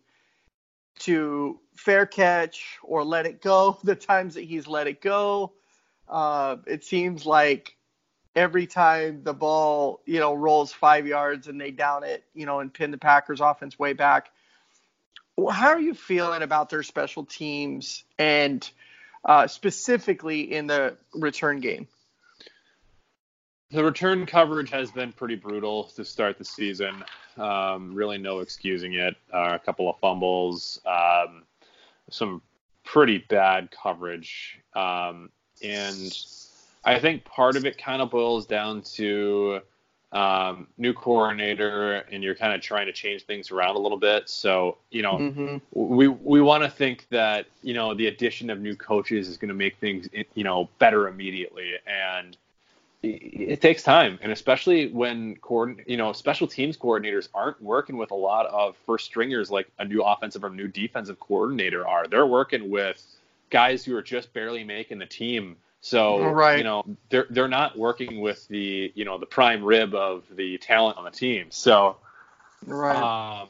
[SPEAKER 8] fair catch or let it go. The times that he's let it go, it seems like every time the ball, rolls 5 yards and they down it, and pin the Packers offense way back. How are you feeling about their special teams and specifically in the return game?
[SPEAKER 9] The return coverage has been pretty brutal to start the season. Really no excusing it. A couple of fumbles, some pretty bad coverage. And I think part of it kind of boils down to new coordinator, and you're kind of trying to change things around a little bit. So, we want to think that, the addition of new coaches is going to make things, better immediately. And, it takes time, and especially when special teams coordinators aren't working with a lot of first stringers like a new offensive or new defensive coordinator are. They're working with guys who are just barely making the team. So
[SPEAKER 8] Right.
[SPEAKER 9] They're not working with the the prime rib of the talent on the team. So
[SPEAKER 8] Right.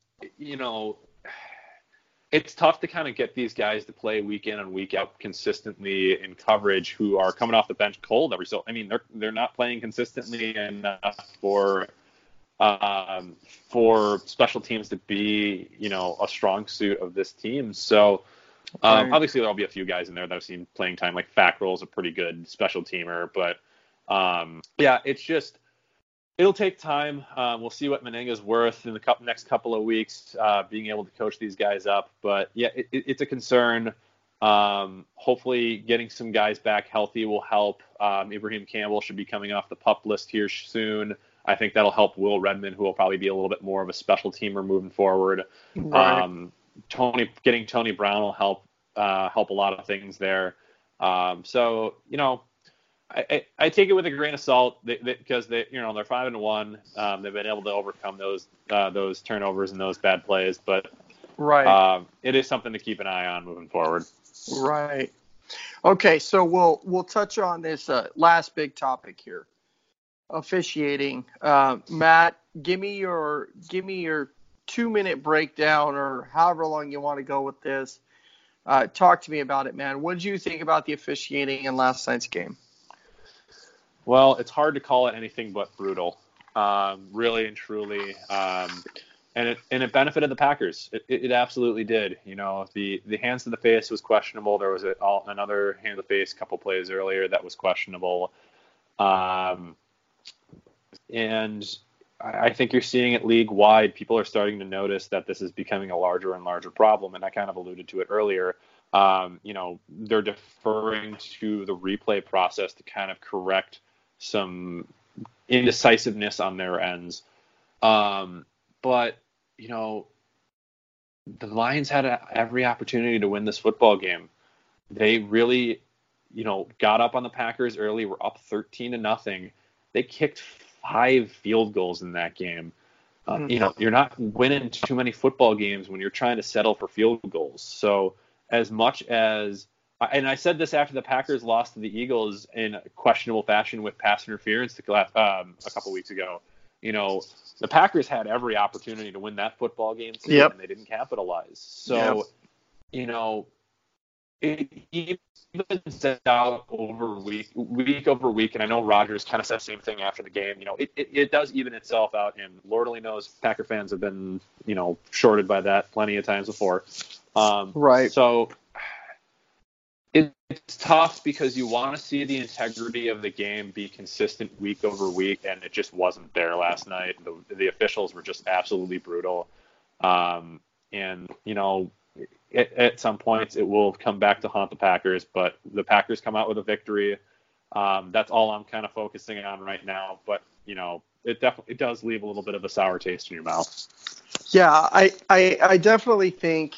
[SPEAKER 9] It's tough to kind of get these guys to play week in and week out consistently in coverage who are coming off the bench cold every so. I mean, they're not playing consistently enough for special teams to be a strong suit of this team. So
[SPEAKER 8] Right.
[SPEAKER 9] obviously there'll be a few guys in there that I've seen playing time. Like Fackrell is a pretty good special teamer, but it's just. It'll take time. We'll see what Menenga's worth in the next couple of weeks, being able to coach these guys up. But, yeah, it's a concern. Hopefully getting some guys back healthy will help. Ibrahim Campbell should be coming off the PUP list here soon. I think that'll help Will Redmond, who will probably be a little bit more of a special teamer moving forward.
[SPEAKER 8] Right.
[SPEAKER 9] Getting Tony Brown will help a lot of things there. I take it with a grain of salt because they're 5-1. They've been able to overcome those turnovers and those bad plays, but
[SPEAKER 8] Right.
[SPEAKER 9] it is something to keep an eye on moving forward.
[SPEAKER 8] Right. Okay, so we'll touch on this last big topic here, officiating. Matt, give me your 2-minute breakdown, or however long you want to go with this. Talk to me about it, man. What did you think about the officiating in last night's game?
[SPEAKER 9] Well, it's hard to call it anything but brutal, really and truly. And it benefited the Packers. It absolutely did. The hands to the face was questionable. There was another hand to the face a couple plays earlier that was questionable. And I think you're seeing it league wide. People are starting to notice that this is becoming a larger and larger problem. And I kind of alluded to it earlier. They're deferring to the replay process to kind of correct some indecisiveness on their ends. But the Lions had every opportunity to win this football game. They really, got up on the Packers early. Were up 13-0. They kicked 5 field goals in that game. You're not winning too many football games when you're trying to settle for field goals. So as much as, and I said this after the Packers lost to the Eagles in questionable fashion with pass interference a couple weeks ago, the Packers had every opportunity to win that football game too,
[SPEAKER 8] Yep.
[SPEAKER 9] and they didn't capitalize. So, it evens out over week over week, and I know Rodgers kind of said the same thing after the game. It does even itself out, and Lord only knows Packer fans have been, shorted by that plenty of times before.
[SPEAKER 8] Right.
[SPEAKER 9] So it's tough because you want to see the integrity of the game be consistent week over week, and it just wasn't there last night. The officials were just absolutely brutal. At some points it will come back to haunt the Packers, but the Packers come out with a victory. That's all I'm kind of focusing on right now. But, it definitely does leave a little bit of a sour taste in your mouth.
[SPEAKER 8] Yeah, I definitely think,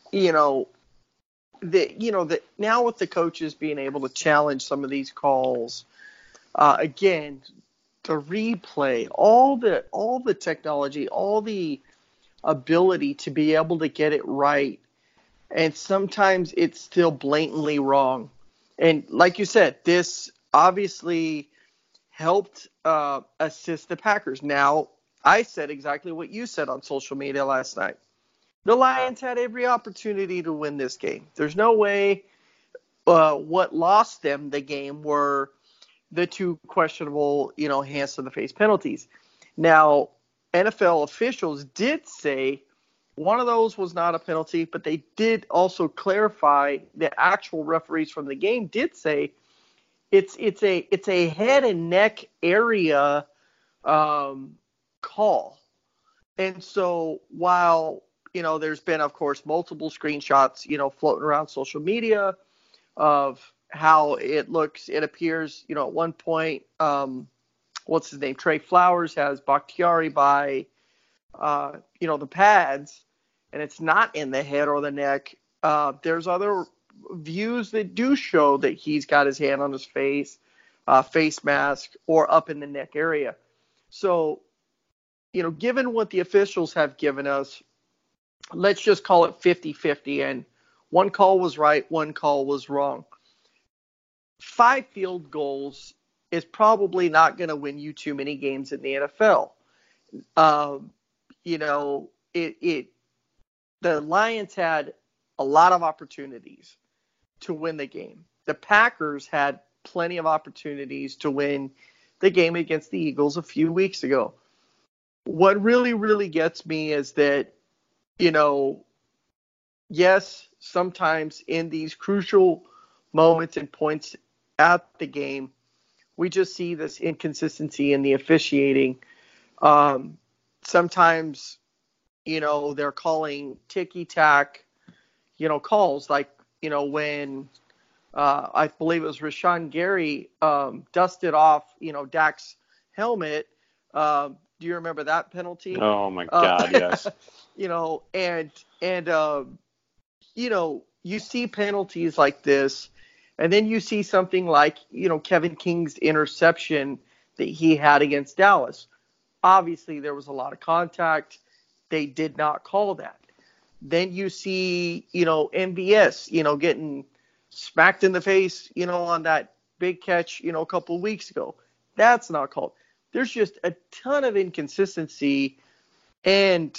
[SPEAKER 8] that now with the coaches being able to challenge some of these calls, again, the replay, all the technology, all the ability to be able to get it right, and sometimes it's still blatantly wrong. And like you said, this obviously helped assist the Packers. Now, I said exactly what you said on social media last night. The Lions had every opportunity to win this game. There's no way what lost them the game were the 2 questionable, hands to the face penalties. Now, NFL officials did say one of those was not a penalty, but they did also clarify, the actual referees from the game did say it's a head and neck area call. And so while there's been, of course, multiple screenshots, floating around social media of how it appears, at one point, what's his name? Trey Flowers has Bakhtiari by, the pads, and it's not in the head or the neck. There's other views that do show that he's got his hand on his face. face mask or up in the neck area. So, given what the officials have given us, let's just call it 50-50, and one call was right, one call was wrong. 5 field goals is probably not going to win you too many games in the NFL. The Lions had a lot of opportunities to win the game. The Packers had plenty of opportunities to win the game against the Eagles a few weeks ago. What really, really gets me is that, yes, sometimes in these crucial moments and points at the game, we just see this inconsistency in the officiating. Sometimes, they're calling ticky-tack, calls like, when I believe it was Rashawn Gary dusted off, Dak's helmet. Do you remember that penalty?
[SPEAKER 9] Oh my God, yes.
[SPEAKER 8] You see penalties like this, and then you see something like, Kevin King's interception that he had against Dallas. Obviously, there was a lot of contact. They did not call that. Then you see, MVS, getting smacked in the face, on that big catch, a couple of weeks ago. That's not called. There's just a ton of inconsistency, and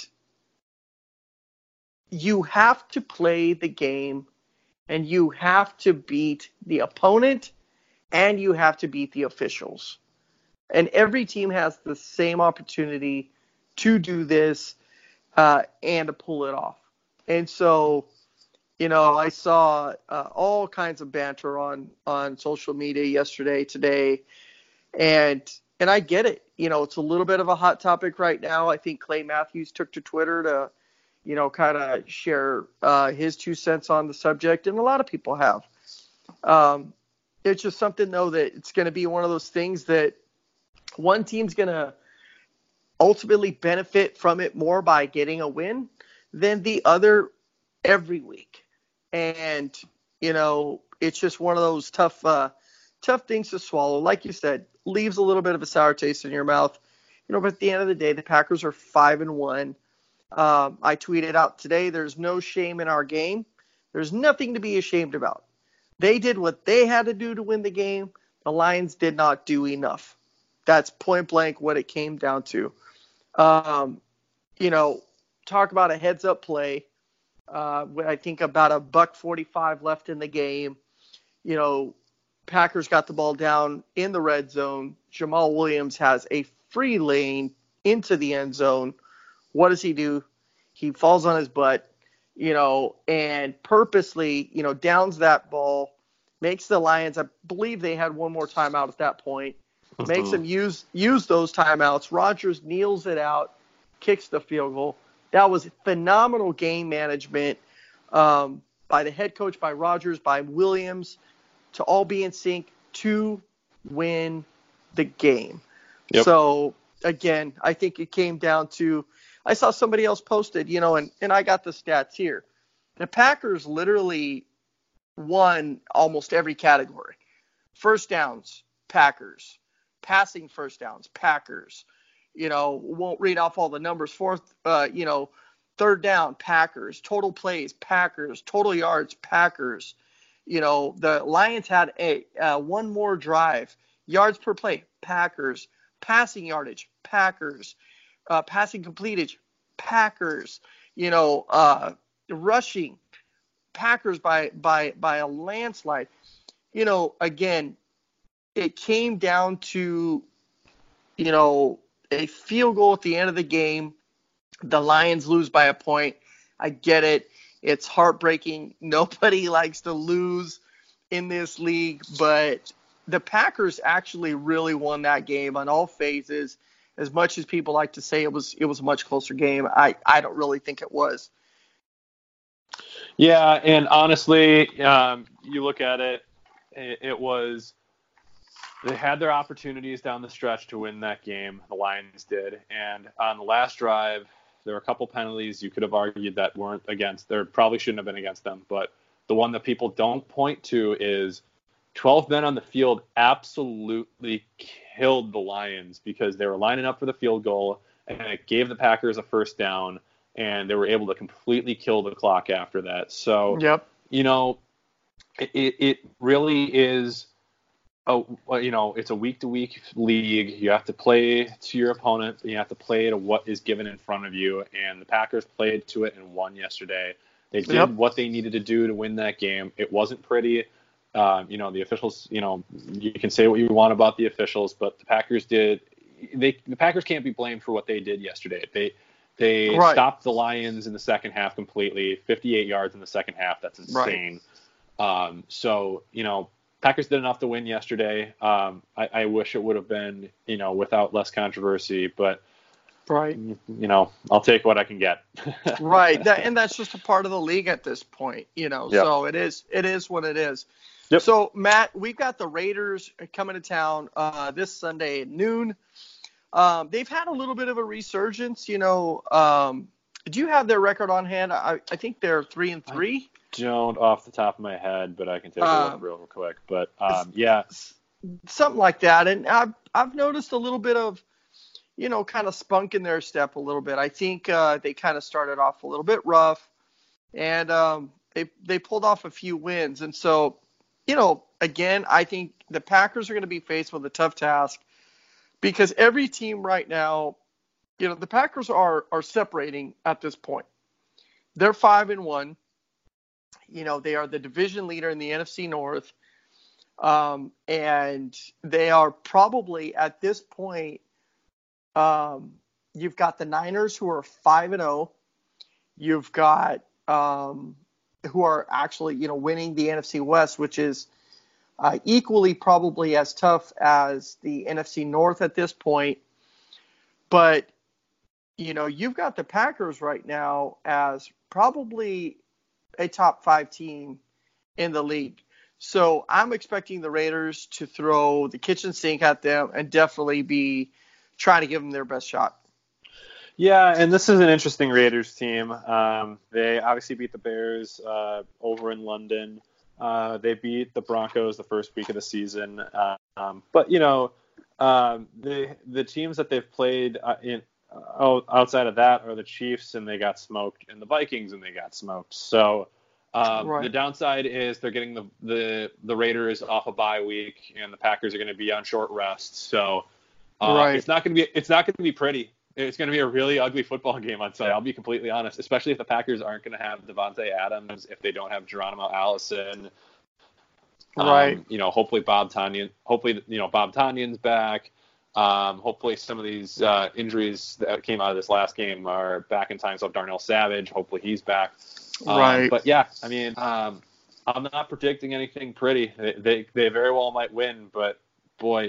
[SPEAKER 8] you have to play the game, and you have to beat the opponent, and you have to beat the officials. And every team has the same opportunity to do this and to pull it off. And so, I saw all kinds of banter on social media yesterday, today, and I get it. It's a little bit of a hot topic right now. I think Clay Matthews took to Twitter to, kind of share his 2 cents on the subject, and a lot of people have. It's just something, though, that it's going to be one of those things that one team's going to ultimately benefit from it more by getting a win than the other every week. And, it's just one of those tough things to swallow. Like you said, leaves a little bit of a sour taste in your mouth. But at the end of the day, the Packers are 5-1. I tweeted out today, there's no shame in our game. There's nothing to be ashamed about. They did what they had to do to win the game. The Lions did not do enough. That's point blank what it came down to. Talk about a heads up play. I think about $1:45 left in the game. Packers got the ball down in the red zone. Jamal Williams has a free lane into the end zone. What does he do? He falls on his butt, and purposely, downs that ball, makes the Lions, I believe they had one more timeout at that point, makes them use those timeouts. Rodgers kneels it out, kicks the field goal. That was phenomenal game management by the head coach, by Rodgers, by Williams, to all be in sync to win the game. Yep. So, again, I think it came down to, I saw somebody else posted, and I got the stats here. The Packers literally won almost every category. First downs, Packers. Passing first downs, Packers. Won't read off all the numbers. Third down, Packers. Total plays, Packers. Total yards, Packers. The Lions had one more drive. Yards per play, Packers. Passing yardage, Packers. Passing completed, Packers. Rushing, Packers by a landslide. Again, it came down to, a field goal at the end of the game. The Lions lose by a point. I get it. It's heartbreaking. Nobody likes to lose in this league, but the Packers actually really won that game on all phases. As much as people like to say it was a much closer game, I don't really think it was.
[SPEAKER 9] Yeah, and honestly, you look at it, they had their opportunities down the stretch to win that game. The Lions did. And on the last drive, there were a couple penalties you could have argued that weren't against. There probably shouldn't have been against them. But the one that people don't point to is 12 men on the field absolutely killed the Lions because they were lining up for the field goal, and it gave the Packers a first down, and they were able to completely kill the clock after that. So,
[SPEAKER 8] Yep.
[SPEAKER 9] It really is, it's a week-to-week league. You have to play to your opponent. You have to play to what is given in front of you, and the Packers played to it and won yesterday. They did what they needed to do to win that game. It wasn't pretty. The officials, you can say what you want about the officials, but the Packers the Packers can't be blamed for what they did yesterday. They stopped the Lions in the second half completely, 58 yards in the second half. That's insane. Right. Packers did enough to win yesterday. I wish it would have been, without less controversy, but
[SPEAKER 8] right.
[SPEAKER 9] I'll take what I can get.
[SPEAKER 8] Right. And that's just a part of the league at this point, so it is what it is.
[SPEAKER 9] Yep.
[SPEAKER 8] So, Matt, we've got the Raiders coming to town this Sunday at noon. They've had a little bit of a resurgence. Do you have their record on hand? I think they're 3-3.
[SPEAKER 9] I don't off the top of my head, but I can take a look real quick. But yeah,
[SPEAKER 8] something like that. And I've noticed a little bit of, kind of spunk in their step a little bit. I think they kind of started off a little bit rough, and they pulled off a few wins. And so, again, I think the Packers are going to be faced with a tough task because every team right now, the Packers are separating at this point. They're 5-1. They are the division leader in the NFC North. And they are probably at this point, you've got the Niners who are 5-0. You've got who are actually, winning the NFC West, which is equally probably as tough as the NFC North at this point. But, you've got the Packers right now as probably a top 5 team in the league. So I'm expecting the Raiders to throw the kitchen sink at them and definitely be trying to give them their best shot.
[SPEAKER 9] Yeah, and this is an interesting Raiders team. They obviously beat the Bears over in London. They beat the Broncos the first week of the season. But, the teams that they've played outside of that are the Chiefs, and they got smoked, and the Vikings, and they got smoked. So the downside is they're getting the Raiders off a bye week, and the Packers are going to be on short rest. So it's not going to be pretty. It's going to be a really ugly football game on Sunday. I'll be completely honest, especially if the Packers aren't going to have Devontae Adams, if they don't have Geronimo Allison. Hopefully Bob Tonyan's back. Hopefully some of these injuries that came out of this last game are back in time. So Darnell Savage, hopefully he's back. But yeah, I mean, I'm not predicting anything pretty. They very well might win, but boy,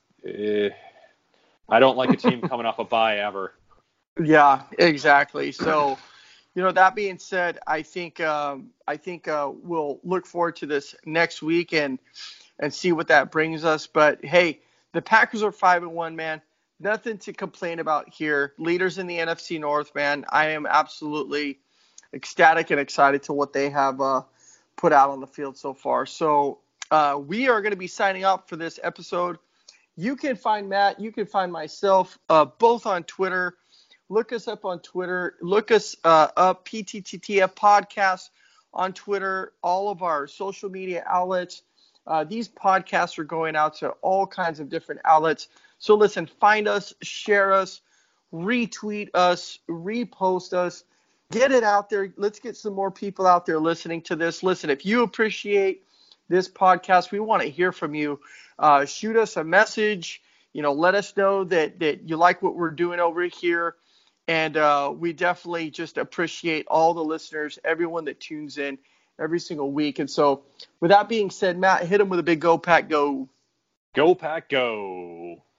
[SPEAKER 9] I don't like a team coming off a bye ever.
[SPEAKER 8] Yeah, exactly. So, that being said, I think we'll look forward to this next week and see what that brings us. But hey, the Packers are 5-1, man. Nothing to complain about here. Leaders in the NFC North, man. I am absolutely ecstatic and excited to what they have put out on the field so far. So we are going to be signing off for this episode. You can find Matt. You can find myself both on Twitter. Look us up on Twitter. Look us up, PTTTF Podcast on Twitter, all of our social media outlets. These podcasts are going out to all kinds of different outlets. So listen, find us, share us, retweet us, repost us, get it out there. Let's get some more people out there listening to this. Listen, if you appreciate this podcast, we want to hear from you. Shoot us a message. Let us know that you like what we're doing over here. And we definitely just appreciate all the listeners, everyone that tunes in every single week. And so with that being said, Matt, hit them with a big Go Pack Go.
[SPEAKER 9] Go Pack Go.